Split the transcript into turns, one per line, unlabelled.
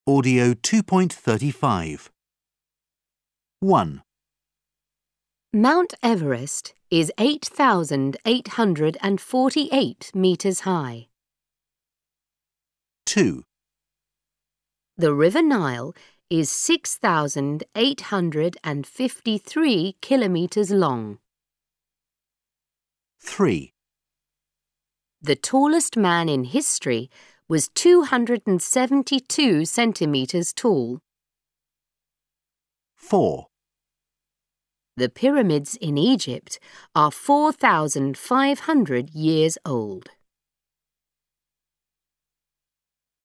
Audio 2.35. 1,
Mount Everest is 8,848 metres high.
2,
The River Nile is 6,853 kilometres long.
3,
The tallest man in history was 272 centimetres tall.
4,
The pyramids in Egypt are 4,500 years old.